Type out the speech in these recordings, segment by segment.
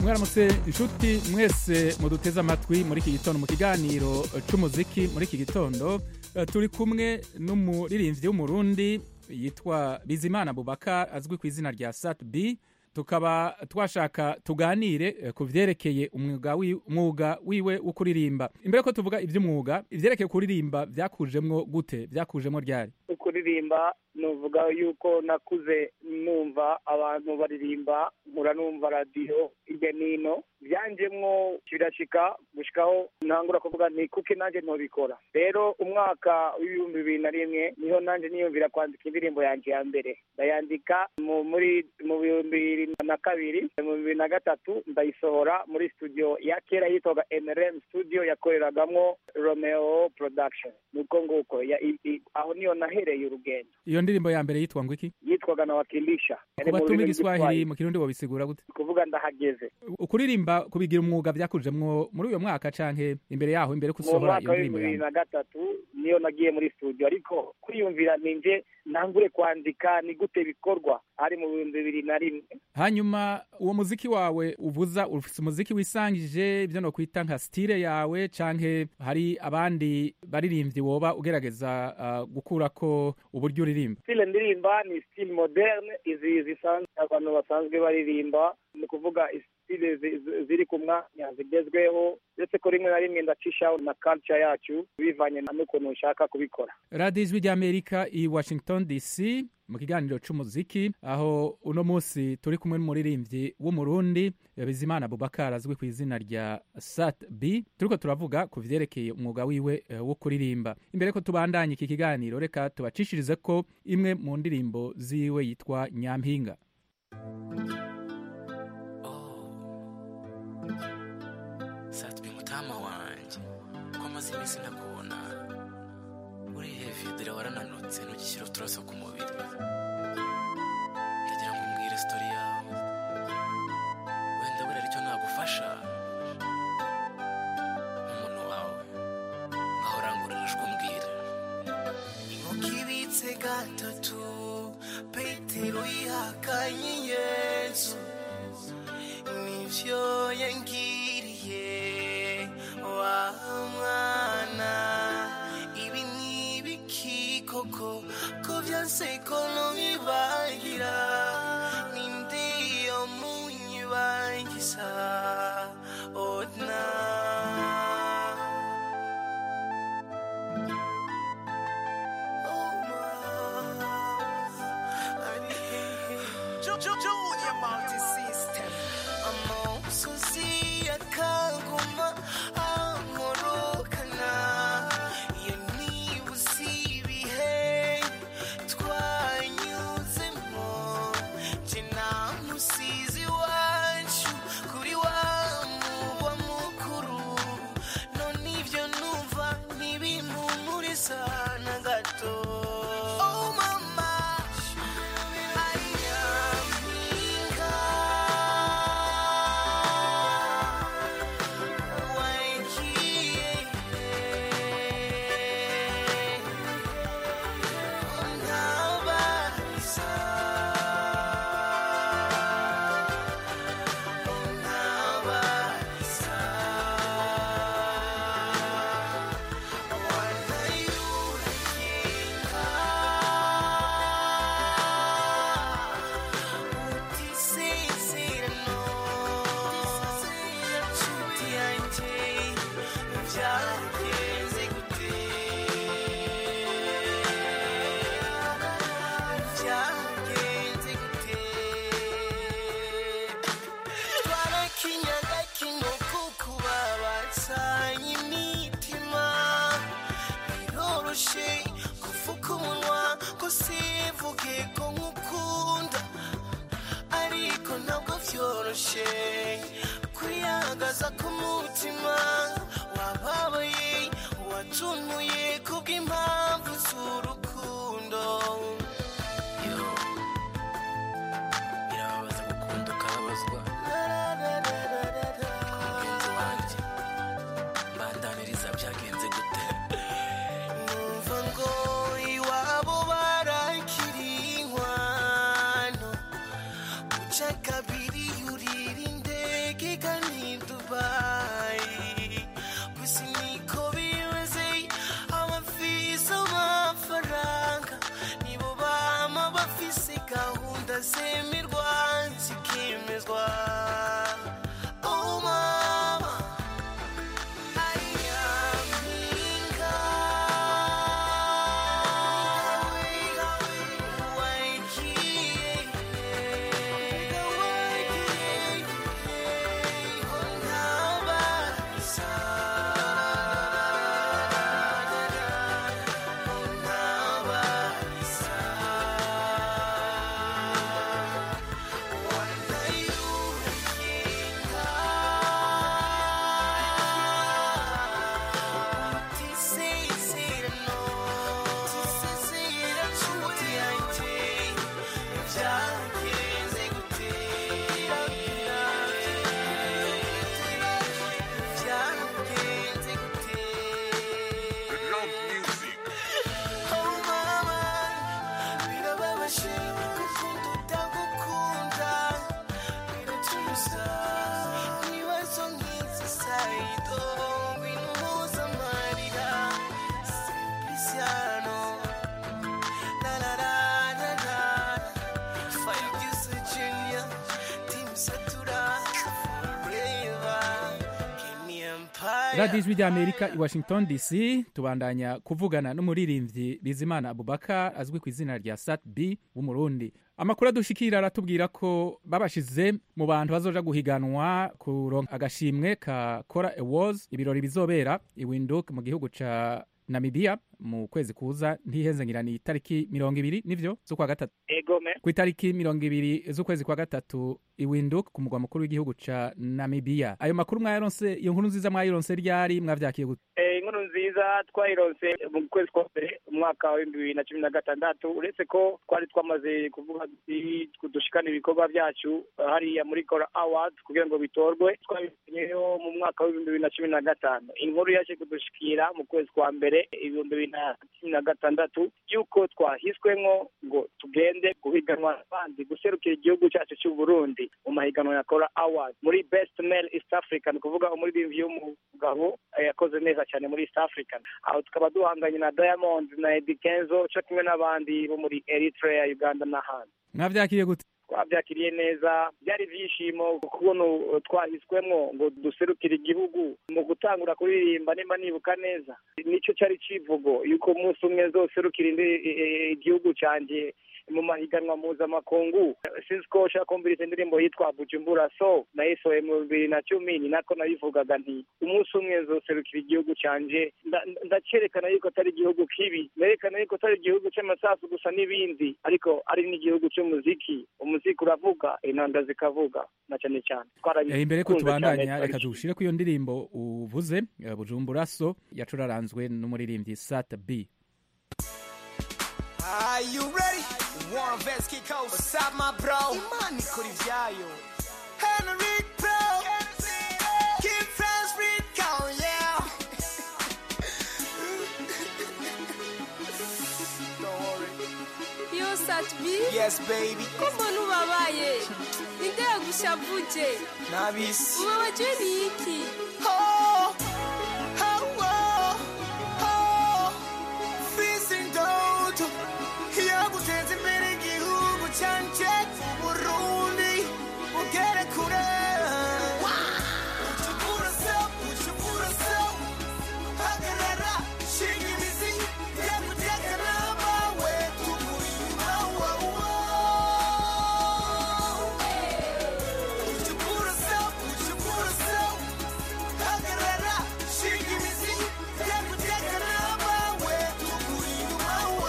mwaramutse inshuti mwese muduteze amatwi muri iki gitondo mu kiganiro c'umuziki. Muri iki gitondo turi kumwe n'umuririmbyi w'umurundi yitwa Bizimana Boubacar azwi ku izina rya Sat B. Tukaba twashaka tuganire ku vyerekeye umwuga wiwe wo kuririmba. Imbere ko tuvuga ivy'umwuga, ivyerekeye kuririmba vyakujemwo gute? Vyakujemwo ryari? Kuririmba nuvuga yuko nakuze numva abantu baririmba, muranumva radio irya nino, byanjemwo birashika gushikaho ntangura kuvuga nti kuki nanje ntobikora. Rero umwaka w'ibihumbi 2001 niho nanje niyumvira kwandika indirimbo yanje ya mbere. Ndayandika mu 2002, mu 2003 ndayisohora muri studio ya kera yitwaga NRM Studio yakoreragamwo Romeo Production. Nuko nguko aho niyo nahereye urugendo. Iyo ndirimbo ya mbere yitwa ngo iki? Yitwaga Nawakilisha. Kubatuma igiswahili mu kirundi bobisigura gute? Kuvuga ndahageze. Ukuririmba kubigira umwuga vyakujemwo muri uyo mwaka canke imbere yaho, imbere kusohora iyo ndirimbo ya 2003 niyo nagiye muri studio, ariko kwiyumvira ninje nangure kwandika ni gute bikorwa ari mu 2001. Hanyuma uwo muziki wawe uvuza ufise umuziki wisangije, ivyo no kwita nka style yawe canke hari abandi baririmbyi woba ugerageza gukurako uburyo uririmba? Style ndirimba ni style moderne, izi zisanzwe abantu basanzwe baririmba, ni kuvuga style ziri ku mwanya zigezweho, ndetse ko rimwe na rimwe ndacishaho na culture yacu bivanye n'ukuntu ushaka kubikora. Radio Ijwi ry'Amerika i Washington DC mu kiganiro c'umuziki, aho uno munsi turi kumwe n'umuririmbyi w'umurundi Bizimana Boubacar azwi ku izina rya Sat B. Turiko turavuga ku vyerekeye umwuga wiwe wo kuririmba. Imbere ko tubandanye iki kiganiro, reka tubacishirize ko imwe mu ndirimbo ziwe yitwa Nyampinga. Sat B mutama wanje, ko amaze iminsi nakubona uri heavy, dore warananutse ntugishyira uturaso ku mubiri. Ndagira ngo umbwire story yawe, wenda buriya aricyo nagufasha n'umuntu wawe, ngaho urangururishwa umbwira. Inkoko ibitse gatatu, Petero yihakanye Yesu, nivyo yangiriye wa mwana. Ibi nibiki koko ko vyanse ko nonyibagira, ninde yo munyibangisa odna. Junior multi-system. Amosozi yakaguma amorokana, iyo nibusi ibihe twanyuzemo, je namusizi wacu kuri wa mugwa mukuru, none ivyo numva ntibimpumuriza na gato. Kuyagaza kumutima wababaye, watunuye kubw'impamvu z'urukundo. Birababaza gukunda ukababazwa. Mugenzi wanjye, mbandaniriza byagenze gute? Numva ngo iwabo barakiri inkwano, uca kabiri yurira indege radiyo ijwi ry'amerika i washington dc tubandanya kuvugana n'umuririmbyi Bizimana Abubakar azwi ku izina rya Sat B w'umurundi. Amakuru adushikira aratubwira ko babashize mu bantu bazoja guhiganwa kuronka agashimwe ka Kora Awards, ibirori bizobera i Windhoek mu gihugu ca Namibia mu kwezi kuza ntihenze ngira ni itariki 20 nivyo z'ukwa gatatu. Egome. Ku itariki 20 z'ukwezi kwa gatatu i Windhoek ku mugwa mukuru w'igihugu ca Namibia. Ayo makuru mwayaronse, iyo nkuru nziza mwayironse ryari, mwavyakiye gute? Inkuru nziza twayironse mu kwezi kwa mbere umwaka wa 2016, uretse ko twari twamaze kuvuga dushikana ibikorwa byacu hariya muri Kora Awards kugira ngo bitorwe. Twabimenyeho mu mwaka wa 2015. Inkuru yaje kudushikira mu kwezi kwa mbere 2016 yuko twahiswemwo ngo tugende guhiganwa abandi guserukira igihugu cyacu cy'u Burundi mu mahiganwa ya Kora Awards muri Best Male East African, kuvuga umuririmbyi w'umugabo yakoze neza cyane muri East African. Aho tukaba duhanganye na Diamond na Eddy Kenzo cyo kimwe n'abandi bo muri Eritrea, Uganda n'ahandi. Mwavyakiriye gute? Twabyakiriye neza, byari byishimo kubona twahiswemwo ngo duserukire igihugu mu gutangura kuririmba. Nimba nibuka neza nicyo cyari civugo yuko umunsi umwe nzoserukira igihugu canje mu mahiganwa mpuzamakungu. Sinzi ko ushaka kumviriza indirimbo yitwa Bujumbura So nayisohoye mu 2010, ni nako nabivugaga nti umunsi umwe nzoserukira igihugu canje, ndacerekana yuko atari igihugu kibi, nerekana yuko atari igihugu cy'amasasu gusa n'ibindi, ariko ari n'igihugu cy'umuziki. Umuziki uravuga, inanda zikavuga na cyane cyane. Imbere ko tubandanya reka tugushire ku iyo ndirimbo uvuze Bujumbura So yacuraranzwe n'umuririmbyi Sat B. Are you ready? Warren Vets kick out. What's up, my bro? Imani kuri vyayo. Henry Pro. Keep friends with count, yeah. Don't worry. Yo, Sat B? Yes, baby. Kumbo nubabaye. Ninde yagushavuje? Nabisi. Ubabaje ni iki? Oh. Facing down. Yaguteze imbere igihugu canje Burundi ugere kure. Bujumbura So hagarara shinga imizi yaguteka n'abawe tugurima. Bujumbura So hagarara shinga imizi yaguteka n'abawe tugurima.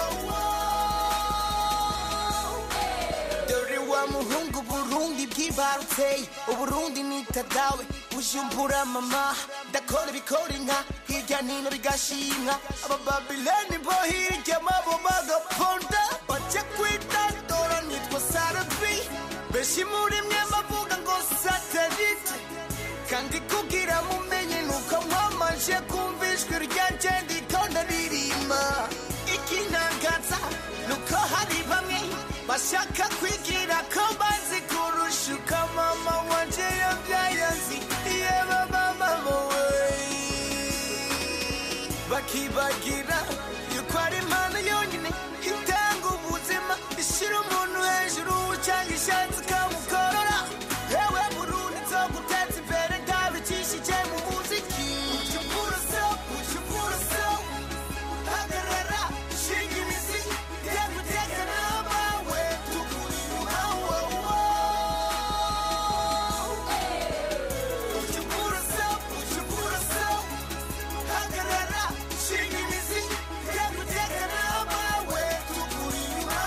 Muhungu Burundi bwibarutse, Uburundi nitadawe. Bujumbura mama ndakora ibikora inka hirya nino bigashimwa. Abababileni bo hirya mabo bagaponda baje kwitandora nitwa Sarabi. Benshi muri mwe bavuga ngo satellite, kandi kugira mumenye nuko mwamaje kumva ijwi ryanje ndiko ndaririmba. Ikintangaza nuko hari bamwe bashaka kwigira ko bazi kurushuka mama wanje yabyaye nzi yeba mama wowe, bakibagira yuko ari Imana yonyine itanga ubuzima, ishyira umuntu hejuru cyangwa ishatse ikamukorora. Ewe Burundi nzoguteza imbere ndabicishije mu muziki. Bujumbura So hagarara shinga imizi yaguteka n'abawe tugurima. Bujumbura So hagarara shinga imizi yaguteka n'abawe tugurima.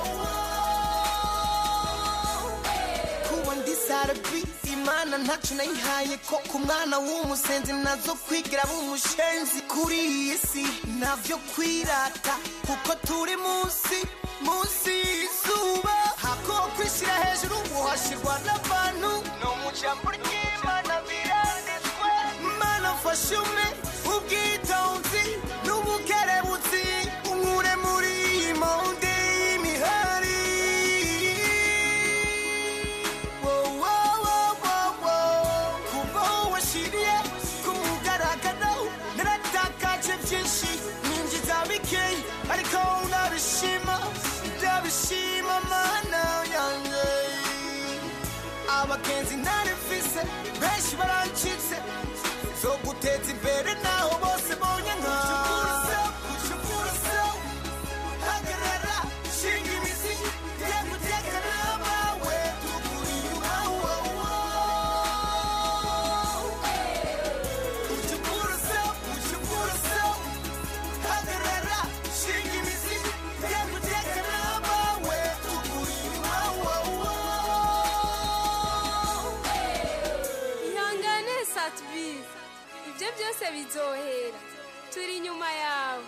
Kuba ndi Sarabi Imana ntacu nayihaye ko ku mwana w'umusenzi nazo kwigira b'umushenzi. Kuri iyi si navyo kwirata kuko turi munsi y'izuba. Hako kwishira hejuru uhashirwa n'abantu no mu jambo ry'Imana biranditswe. Mana fashume ubwitonzi n'ubukerebutsi unkure muri iyi monde y'imihari. Kuva washiriye ku mugaragaro naratakaje byinshi ninjiza bikeyi, ariko ndabishima Mana yanjye. Abagenzi nari mfise benshi barancitse, zo kwiteza imbere naho bose bonye nka hagarara shinga imizi tujye gutekana abawe tugura inyuma hagarara shinga imizi tujye gutekana abawe tugura inyuma ihangane Satbi, ibyo byose bizohera, turi inyuma yawe.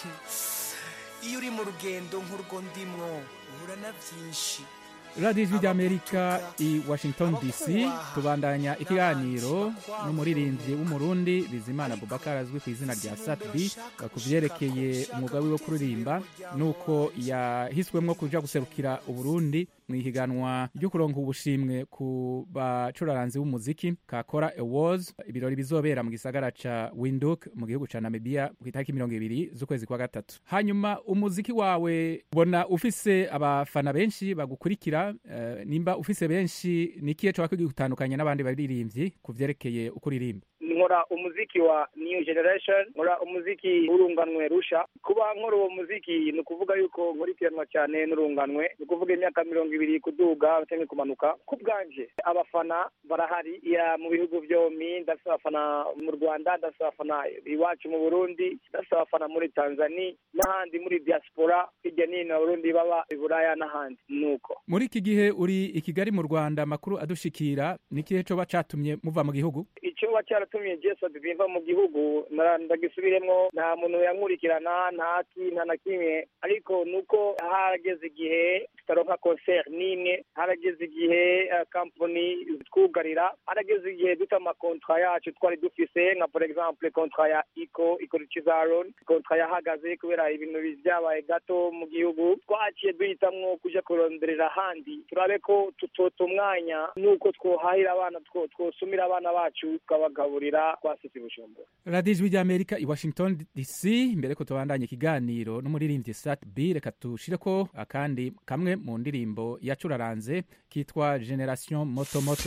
iyo uri mu rugendo nk'urwo ndimwo uhura na byinshi. radiyo ijwi ry'amerika i washington dc tubandanya ikiganiro n'umuririmbyi w'umurundi bizimana bubakar azwi ku izina rya Satbi ku byerekeye umwuga we wo kuririmba nuko yahiswemwo kuja guserukira uburundi mu ihiganwa ryo kuronka ubushimwe ku bacuraranzi b'umuziki kakora awards. Ibirori bizobera mu gisagara ca Windhoek mu gihugu ca Namibia ku itariki 20 z'ukwezi kwa gatatu. Hanyuma umuziki wawe ubona ufise abafana benshi bagukurikira, nimba ufise benshi nikiye cyo gutandukanya n'abandi baririmbyi ku vyerekeye ukuririmba? Nkora umuziki wa new generation, nkora umuziki urunganwe rusha. Kuba nkora uwo muziki ni ukuvuga yuko nkurikiranwa cyane n'urunganwe, ni ukuvuga imyaka 20 kuduga cyangwa kumanuka. Ku bwanje abafana barahari ya mu bihugu byombi, ndafite abafana mu Rwanda, ndafite abafana iwacu mu Burundi, ndafite abafana muri Tanzania n'ahandi muri diaspora hirya n'ino Burundi baba i Buraya n'ahandi. Nuko muri iki gihe uri i Kigali mu Rwanda, makuru adushikira nikihe cyo bacatumye muva mu gihugu? Icyo wacyaratumye Jesu biva mu gihugu ndagisubiremo, nta muntu yankurikirana nta na kimwe, ariko nuko harageze igihe tutaronka concert n'imwe, harageze igihe company twugarira, harageze igihe duta amakontra yacu twari dufise nka for example kontra ya Iko Chizaron, kontra yahagaze kubera ibintu byabaye gato mu gihugu. Twaciye duhitamwo kuja kuronderera handi turabe ko tutota umwanya nuko twohahira abana, twosumira abana bacu tukabagaburira kwasisi Bujumbura. Radio Ijwi ry'Amerika i Washington DC. Mbere ko tubandanye ikiganiro n'umuririmbyi Satbi, reka tushireko akandi kamwe mu ndirimbo yacuraranze kitwa Generation Moto Moto.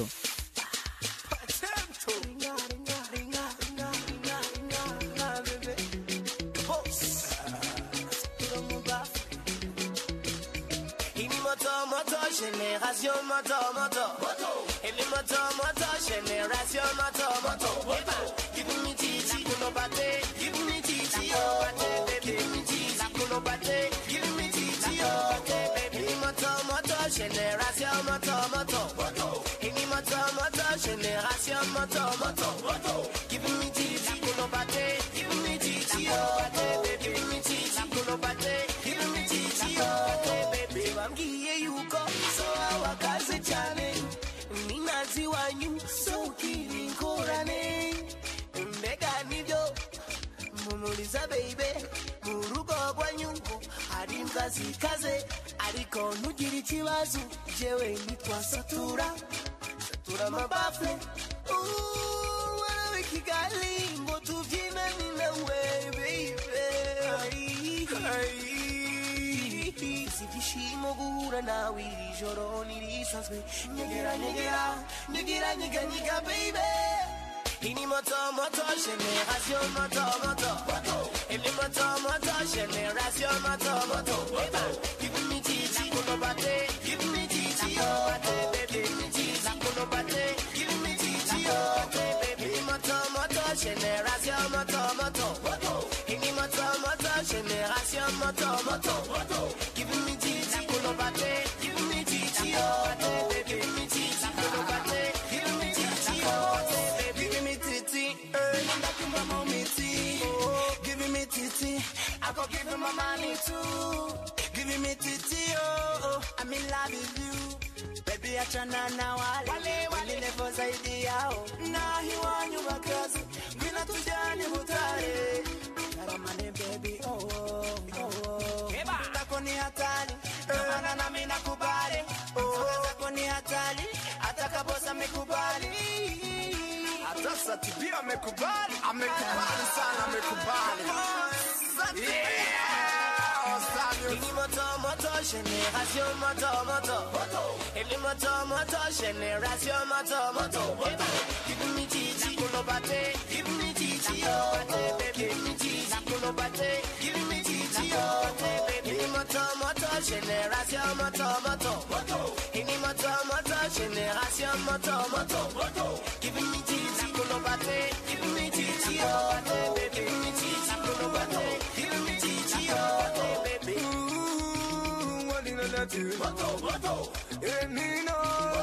Génération moto moto, ele moto moto, génération moto moto. Give me titi, kuno bate, give me titi, oh, give me titi, kuno bate, give me titi, oh, baby. Moto moto, génération moto moto, ele moto moto, génération moto moto. Give me titi, kuno bate, give me titi, oh, baby. Give me titi, kuno bate, give me titi, oh, baby. I'm giving you go. Wakaze cyane ninazi wanyu so kirinkorane mbega nibyo mumuliza baby mu rugo rwanyu hari imbwa zikaze ariko ntugire ikibazo jewe nitwa Satura amabafle warabe Kigali ngo tubyinane nawe baby Sivishimo guhura nawe ijoro nirisanzwe nyegera nyega baby. Ini moto moto, génération moto moto. Ini moto moto, génération moto moto. Give me titi, kuno bate, give me titi, oh, baby. Give me titi, kuno bate, give me titi, oh, baby. Ini moto moto, génération moto moto. Ini moto moto, génération moto moto. Give me titi, kuno bate, give me titi, oh, baby. Give me titi, kuno bate, give me titi, oh, baby. Give me titi, give me titi, I go give him my money too. Give me titi, oh, I'm in love with you. Baby, achana na wale never zaidi yao. Na hiwanyu wakazi, mina tujani hutare. Taramane baby, oh. Tako ni hatari, kamana na mina kubali. Tako ni hatari, ataka bosa mekubali. Ata Satbi amekubali sana, amekubali. Ini moto moto, génération moto moto. Ini moto moto, génération moto moto. Give me titi, kuno bate, give me titi. titi, oh, give me titi, kuno bate, give me titi, oh, ini moto, génération moto, ini moto, génération moto, give me titi, kuno bate, give me titi, oh, give me titi, kuno bate, give me titi, oh, baby. What in the nature? Moto, Nino,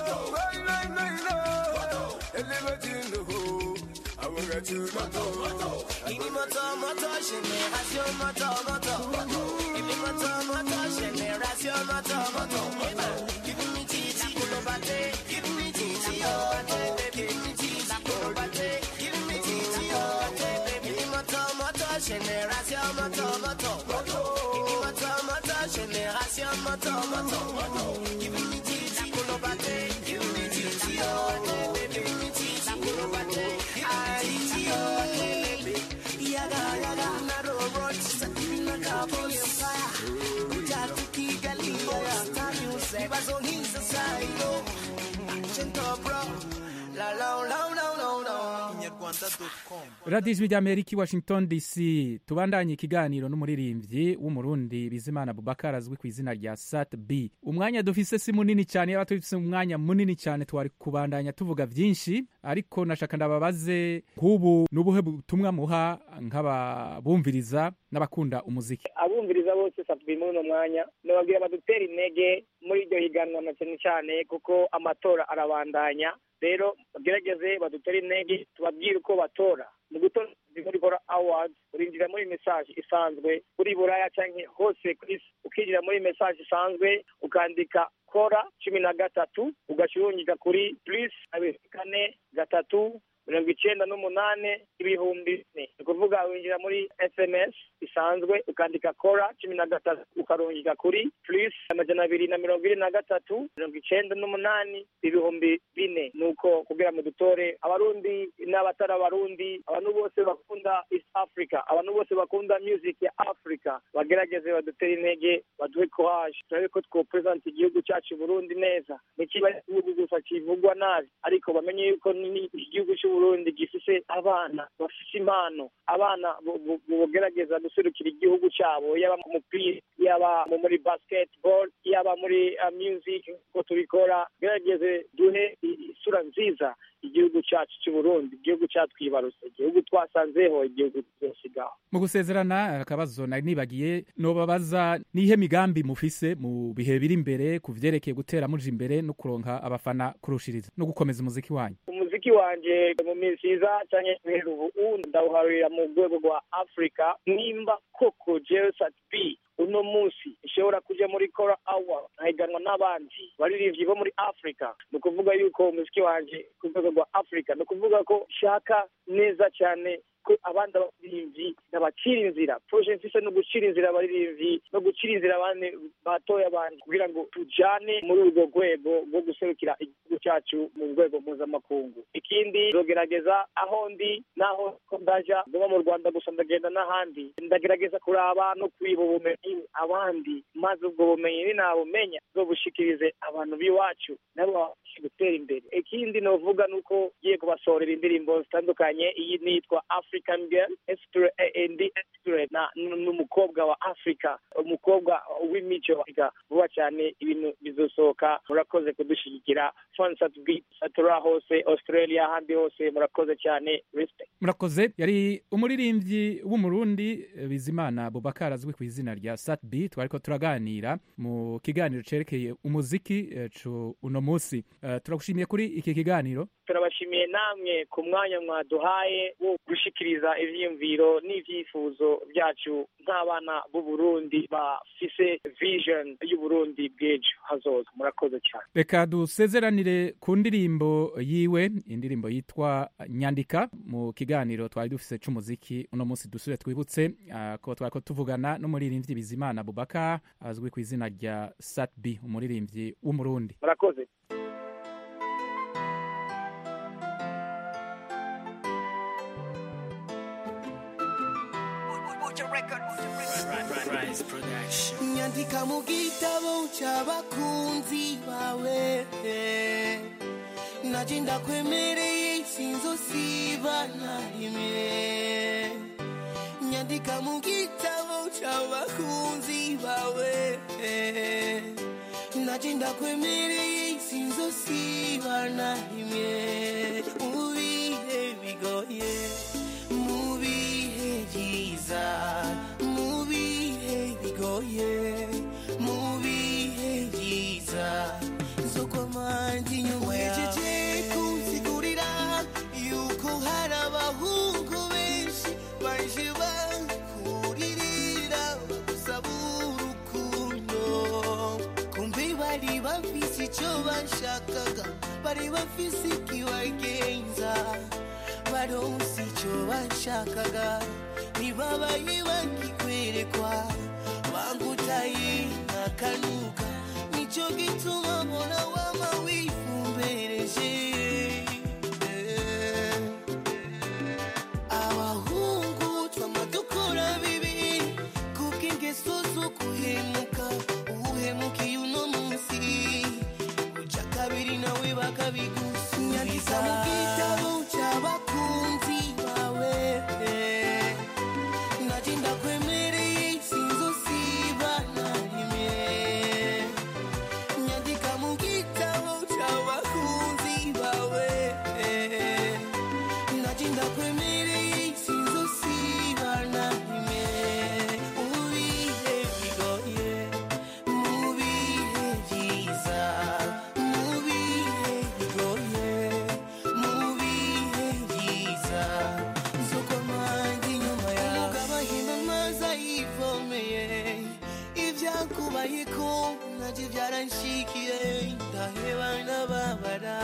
ini moto, génération moto, ini moto, génération moto, give me titi, kuno bate, give me titi, oh, give me titi, kuno bate, give me titi, oh, ini moto, génération moto, ini moto, génération moto, give me titi, kuno bate, give me titi, oh, give me titi, kuno bate, titi, oh, yaga, naro roach, nakapo empire, kujatu kigali, star music, bazongiza sayo, chento bro, la. radiyo ijwi ry'amerika i washington dc tubandanye ikiganiro n'umuririmbyi w'umurundi Bizimana Boubacar azwi ku izina rya Sat B. Umwanya dufise si munini cyane, yaba tufise umwanya munini cyane twari kubandanya tuvuga byinshi, ariko nashaka ndababaze nk'ubu n'ubuhe butumwa muha nk'ababumviriza n'abakunda umuziki. Abumviriza bose Sat B muri uno mwanya nababwira badutera intege muri iryo higanwa na cyane kuko amatora arabandanya. Rero bagerageze badutere intege tubabwire uko batora mu gutora muri Kora Awards. Urinjira muri message isanzwe kuri Buraya cyangwa hose kuri ukijira muri message isanzwe ukandika Kora 13 ugashirungika kuri +4 398 ibihumbi 4. Ukuvuga winjira muri SMS isanzwe ukandika Kora 13 ukarungika kuri +223 98 ibihumbi 4. Nuko kugira mu dutore abarundi n'abatara abarundi, abantu bose bakunda East Africa, abantu bose bakunda music ya Africa, bagerageze badutere intege, baduhe courage, turabe ko twopresent igihugu cyacu Burundi neza. Nikiba igihugu gusa kivugwa nabi, ariko bamenye yuko ni igihugu Burundi gifise abana bafise impano, abana bogerageza guserukira igihugu cyabo, yaba mu mupira, yaba muri basketball, yaba muri music, ko tubikora. Gerageze duhe isura nziza igihugu cyacu cy'u Burundi, igihugu cyatwibarutse, igihugu twasanzeho, igihugu cyosigaho. Mu gusezerana akabazo nari nibagiye nobabaza nihe migambi mufise mu bihe biri imbere kuvyerekeye gutera muje imbere no kuronka abafana kurushiriza no gukomeza umuziki wanyu. Umuziki wanje mu misiza cyane ubu ndawuharira mu rwego rwa Africa. Nimba koko Sat B uno munsi ishobora kuja muri Kora Award ahiganwa n'abandi baririmbyi bo muri Africa, no kuvuga yuko umuziki wanje ku rwego rwa Africa, no kuvuga ko shaka neza cyane ko abandi abaririmbyi n'abacira inzira. Projet mfise no gucira inzira abaririmbyi no gucira inzira abandi batoya abandi kugira ngo tujane muri urwo rwego rwo guserukira igihugu cyacu mu rwego mpuzamakungu. Ikindi zogerageza aho ndi naho ndaja ngoma mu Rwanda gusa ndagenda n'ahandi, ndagerageza kuraba no kwiba ubumenyi abandi, maze ubwo bumenyi ninabumenya zobushikirize abantu biwacu nabo gutera imbere. Ikindi novuga nuko giye kubasorera indirimbo zitandukanye. Iyi nitwa African Girl n'umukobwa wa Africa, umukobwa w'imico Africa. Vuba cyane ibintu bizosohoka. Murakoze kudushigikira. Sat B satura hose Australia, handi hose, murakoze cyane. Respect. Murakoze. Yari umuririmbyi w'umurundi Bizimana Boubacar azwi ku izina rya Sat B. Twariko turaganira mu kiganiro cerekeye umuziki uno munsi. Turagushimiye kuri iki kiganiro. Turabashimiye namwe ku mwanya mwaduhaye wo gushikiriza ivyiyumviro n'ivyifuzo byacu nk'abana b'u Burundi bafise vision y'u Burundi bw'ejo hazoza. Murakoze cyane. Reka dusezeranire ku ndirimbo yiwe, indirimbo yitwa Nyandika. Mu kiganiro twari dufise c'umuziki uno munsi dusubire twibutse ko twariko tuvugana n'umuririmbyi Bizimana Boubacar azwi ku izina rya Sat B, umuririmbyi w'umurundi. Murakoze. Nyandika mu gitabo cy'abakunzi bawe, naje ndakwemereye isi sinzosiba na rimwe nyandika mu gitabo c'abakunzi bawe naje ndakwemereye sinzosiba na rimwe mu bihe bigoye mu bihe byiza mu bihe bigoye mu bihe byiza nzokomandi nyuma wejeje kunsigurira yuko hari abahungu benshi baje bakuririra bagusaba urukundo kumbe bari bafise icyo bashakaga bari bafise ikibagenza baronse icyo bashakaga ntibabaye bakikwerekwa bangutaye nkakanuka nicyo gituma mbona wama wifumbereje abahungu twama dukora bibi kubw'ingeso zo guhemuka uhemukiye uno munsi uja kabiri nawe bakabigusubiza mu gitabo c'abakunzi bawe naje ndakwemereye sinzosiba na rimwe nyandika mu gitabo c'abakunzi bawe naje ndakwemereye sinzosiba na rimwe mu bihe bigoye mu bihe byiza mu bihe bigoye mu bihe byiza nzokomanga inyuma yawe umugabo ahimba amazi ayivomeye ibyakubayeko nabyo byaranshikiye ndaheba ndababara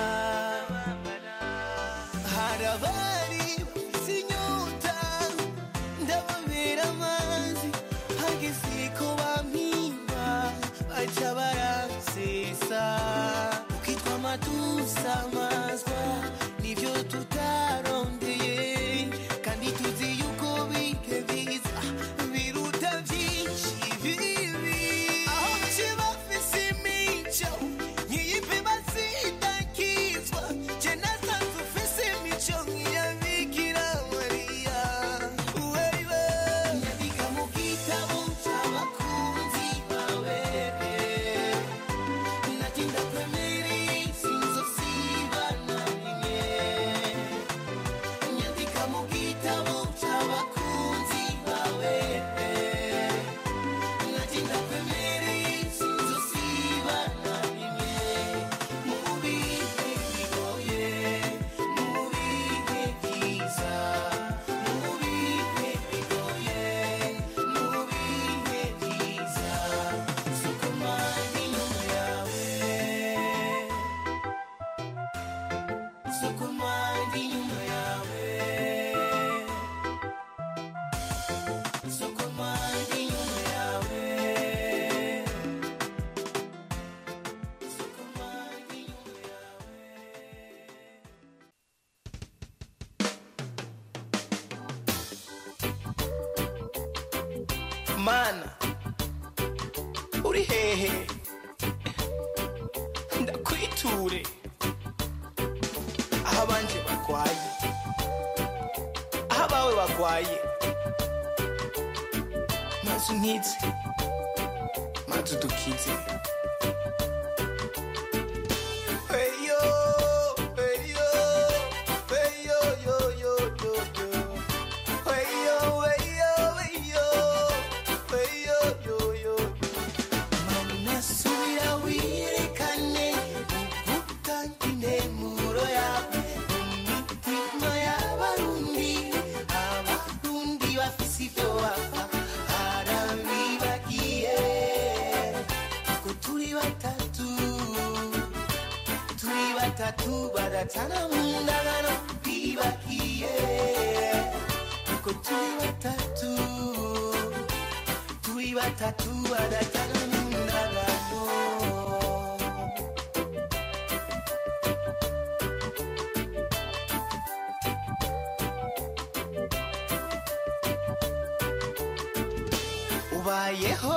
hari abari bafise inyota ndababera amazi hageze ko bampimba baca baransesa ukitwa amadusamazwa nivyo tutarondeye kandi tuzi yuko bike biza biruta byinshi bibi aho baciye bafise imico nkiyipe bazidakizwa je nasanze ufise imico nk'iya Bikira Mariya wewe nyandika mu gitabo c'abakunzi bawe naje ndakwemereye sinzosiba na rimwe nyandika mu gitabo c'abakunzi bawe naje ndakwemereye sinzosiba na rimwe mu bihe bigoye mu bihe byiza mu bihe bigoye mu bihe byiza sukomanga inyuma yawe sukomanga inyuma yawe sukomanga inyuma yawe sukomanga inyuma yawe mana uri hehe ndakwiture aho abanje barwaye aho abawe barwaye maze unkize maze udukize Eyo, eyo, eyo, yo, yo, yo, yo. Eyo, eyo, eyo, eyo, yo, yo. Mana subira wiyerekane ugutanga intemuro yawe imitima y'abarundi abarundi bafise ibyo bapfa harabibagiye ko turi batatu badatana mu ndagano bibagiye ko turi batatu badatana mu ndagano ubayeho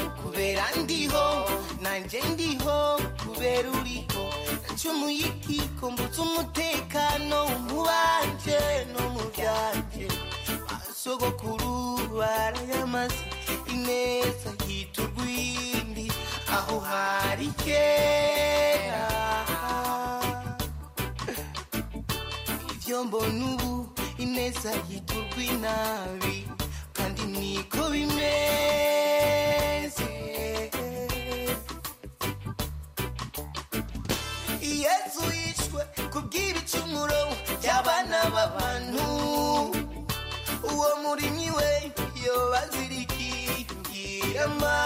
kubera ndiho nanje ndiho kubera uriho nacumuye iki kumbutsa umutekano mu banje no mu byanje basogokuru barayamaze ineza yiturwindi aho hari kera ivyo mbona ubu ineza yiturwinabi kandi niko bimeze Yesu yishwe kubw'ibicumuro by'abana b'abantu uwo murimyi we yobazirikiye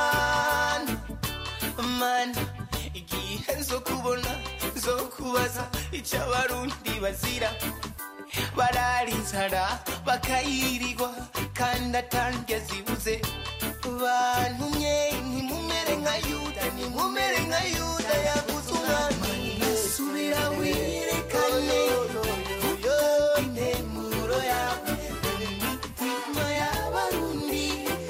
mana igihe zo kubona zo kubaza icyo abarundi bazira bararinzara bakayirirwa kandi atange zibuze bantumye ntimumere nka yuda yaguze umwami subira wirekane intemuro yawe imitima y'abarundi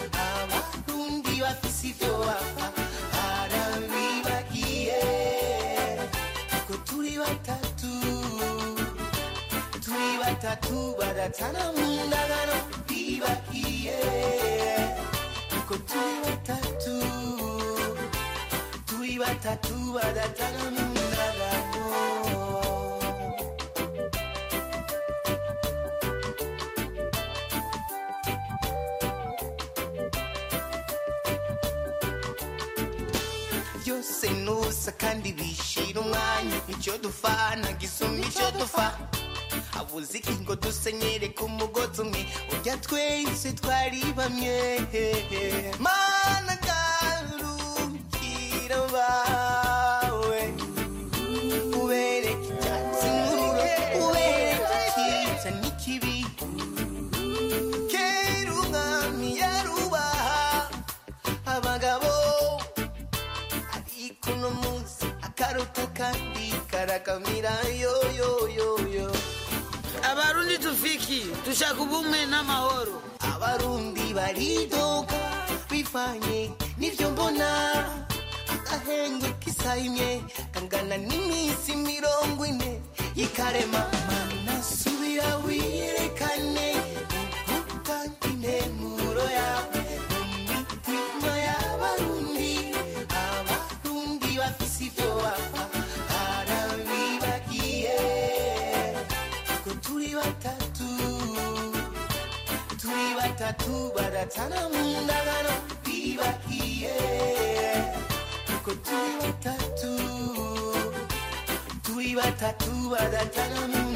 bafise ibyo bapfa harabibagiye ko turi batatu badatana mu ndagano bibagiye ko turi batatu badatana mu ndagano byose nusa kandi bishira umwanya icyo dufana gisumba icyo dufa abuze iki ngo dusenyere ku mugozi umwe urya twese twari bamwe mana garukira bawe ubereke icyatsi n'ururo ubereke icyiza n'ikibi kera umwami yarubaha abagabo ariko uno munsi akaruta kandi karakamira yo Abarundi tufiki tushaka ubumwe n'amahoro abarundi baridoga bivanye n'ivyo mbona agahenge kisayimye kangana n'iminsi 40 yikarema mana subira wirekane ukutanga intemuro yawe imitima y'abarundi bafise ivyo bapfa harabibagiye ko turi batatu badatana mu ndagano bibagiye ko turi batatu badatana mu